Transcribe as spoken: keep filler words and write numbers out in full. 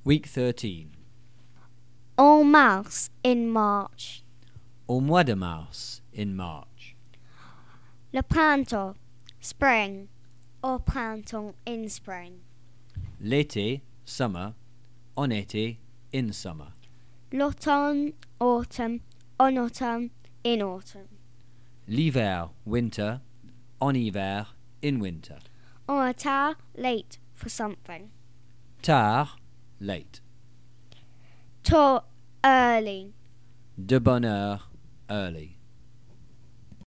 Week thirteen. En mars, in March. Au mois de mars, in March. Le printemps, spring. Au printemps, in spring. L'été, summer. En été, in summer. L'automne, autumn. En autumn, in autumn. L'hiver, winter. En hiver, in winter. En retard, late for something. Tard, late. Tôt, early. De bonne heure, early.